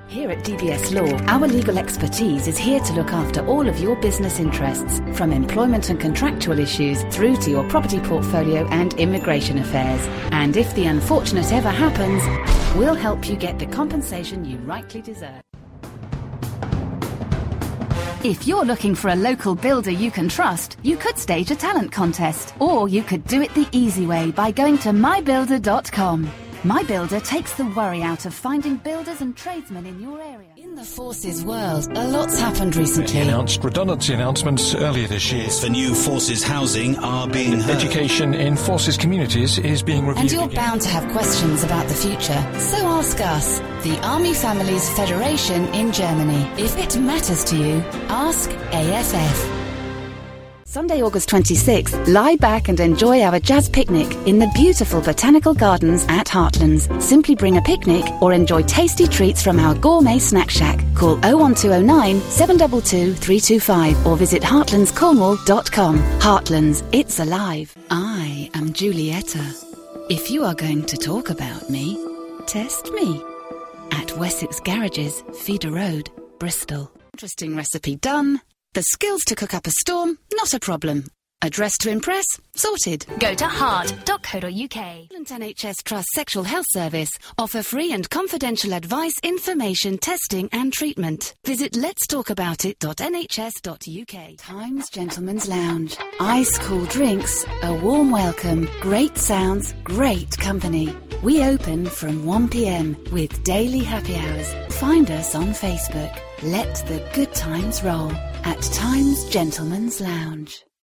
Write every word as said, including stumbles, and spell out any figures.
Here at D B S Law, our legal expertise is here to look after all of your business interests, from employment and contractual issues through to your property portfolio and immigration affairs. And if the unfortunate ever happens, we'll help you get the compensation you rightly deserve. If you're looking for a local builder you can trust, you could stage a talent contest, or you could do it the easy way by going to my builder dot com. MyBuilder takes the worry out of finding builders and tradesmen in your area. In the Forces world, a lot's happened recently. He announced redundancy announcements earlier this year. For new Forces housing are being heard. Education in Forces communities is being reviewed. And you're again. bound to have questions about the future. So ask us, the Army Families Federation in Germany. If it matters to you, ask A F F. Sunday, August twenty-sixth, lie back and enjoy our jazz picnic in the beautiful botanical gardens at Heartlands. Simply bring a picnic or enjoy tasty treats from our gourmet snack shack. Call oh one two oh nine, seven two two, three two five or visit heartlands cornwall dot com. Heartlands, it's alive. I am Julietta. If you are going to talk about me, test me. At Wessex Garages, Feeder Road, Bristol. Interesting recipe done. The skills to cook up a storm, not a problem. Address to impress, sorted. Go to heart dot co dot uk. N H S Trust Sexual Health Service offer free and confidential advice, information, testing and treatment. Visit lets talk about it dot n h s dot u k. Times Gentlemen's Lounge. Ice cool drinks, a warm welcome, great sounds, great company. We open from one p m with daily happy hours. Find us on Facebook. Let the good times roll at Times Gentlemen's Lounge.